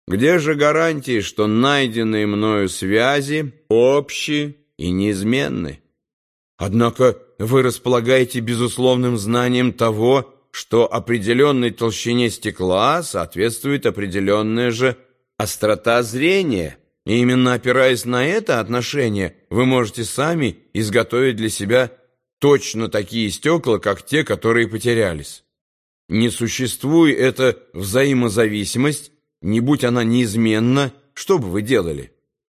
Где же гарантии, что найденные мною связи общи и неизменны? Однако вы располагаете безусловным знанием того, что определенной толщине стекла соответствует определенная же острота зрения, и именно опираясь на это отношение, вы можете сами изготовить для себя точно такие стекла, как те, которые потерялись. Не существуя эта взаимозависимость, не будь она неизменна, что бы вы делали?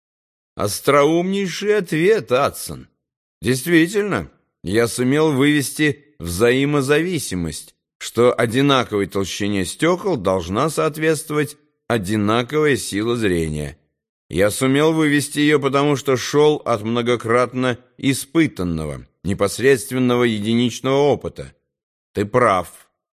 Остроумнейший ответ, Адсон. Действительно, я сумел вывести взаимозависимость, что одинаковой толщине стекол должна соответствовать одинаковая сила зрения. Я сумел вывести ее, потому что шел от многократно испытанного, непосредственного единичного опыта. Ты прав.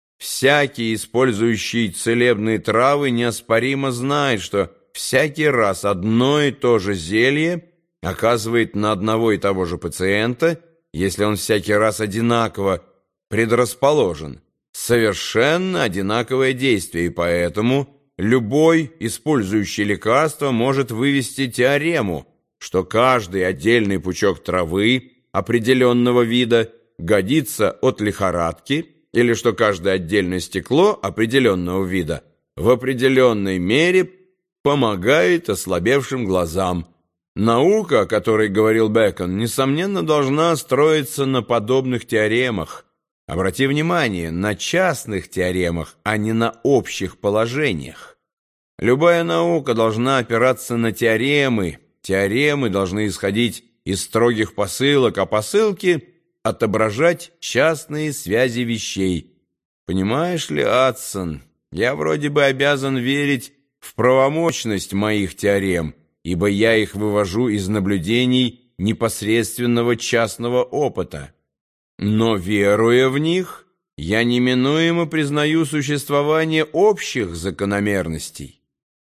Всякий, использующий целебные травы, неоспоримо знает, что всякий раз одно и то же зелье оказывает на одного и того же пациента, если он всякий раз одинаково предрасположен, совершенно одинаковое действие, и поэтому любой, использующий лекарство, может вывести теорему, что каждый отдельный пучок травы определенного вида годится от лихорадки, или что каждое отдельное стекло определенного вида в определенной мере помогает ослабевшим глазам. Наука, о которой говорил Бэкон, несомненно, должна строиться на подобных теоремах. Обрати внимание, на частных теоремах, а не на общих положениях. Любая наука должна опираться на теоремы. Теоремы должны исходить из строгих посылок, а посылки отображать частные связи вещей. Понимаешь ли, Адсон, я вроде бы обязан верить в правомочность моих теорем, ибо я их вывожу из наблюдений непосредственного частного опыта. Но, веруя в них, я неминуемо признаю существование общих закономерностей.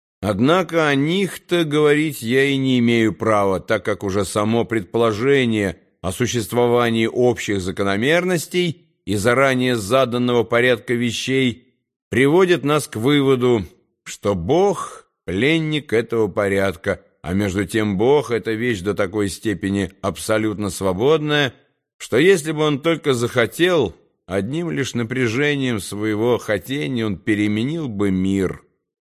Однако о них-то говорить я и не имею права, так как уже само предположение о существовании общих закономерностей и заранее заданного порядка вещей приводит нас к выводу, что Бог – пленник этого порядка, а между тем Бог – это вещь до такой степени абсолютно свободная, что если бы Он только захотел, одним лишь напряжением своего хотения Он переменил бы мир.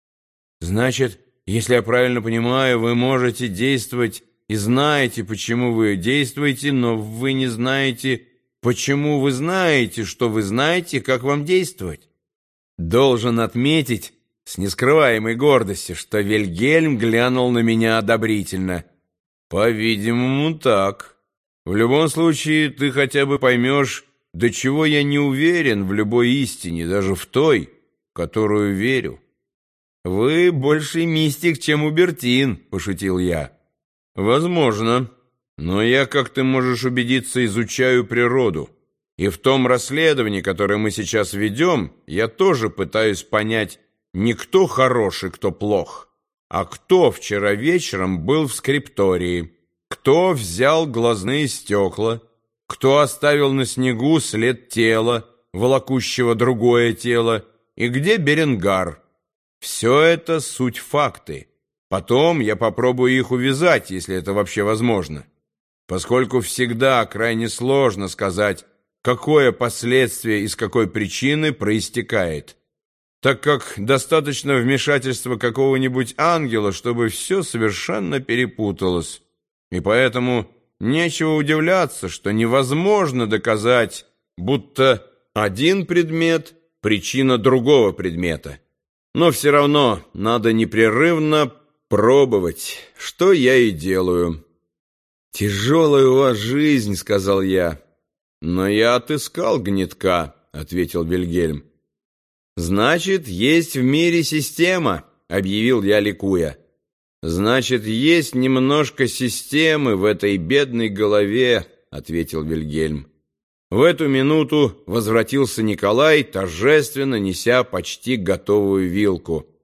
Значит, если я правильно понимаю, вы можете действовать и знаете, почему вы действуете, но вы не знаете, почему вы знаете, что вы знаете, как вам действовать. Должен отметить с нескрываемой гордостью, что Вильгельм глянул на меня одобрительно. По-видимому, так. В любом случае, ты хотя бы поймешь, до чего я не уверен в любой истине, даже в той, в которую верю. Вы больше мистик, чем Убертин, пошутил я. Возможно, но я, как ты можешь убедиться, изучаю природу. И в том расследовании, которое мы сейчас ведем, я тоже пытаюсь понять, не кто хорош и кто плох, а кто вчера вечером был в скриптории, кто взял глазные стекла, кто оставил на снегу след тела, волокущего другое тело, и где Беренгар. Все это суть факты. Потом я попробую их увязать, если это вообще возможно. Поскольку всегда крайне сложно сказать, какое последствие из какой причины проистекает, так как достаточно вмешательства какого-нибудь ангела, чтобы все совершенно перепуталось. И поэтому нечего удивляться, что невозможно доказать, будто один предмет – причина другого предмета. Но все равно надо непрерывно пробовать, что я и делаю. «Тяжелая у вас жизнь», — сказал я. «Но я отыскал гнетка», — ответил Вильгельм. «Значит, есть в мире система», — объявил я, ликуя. «Значит, есть немножко системы в этой бедной голове», — ответил Вильгельм. В эту минуту возвратился Николай, торжественно неся почти готовую вилку.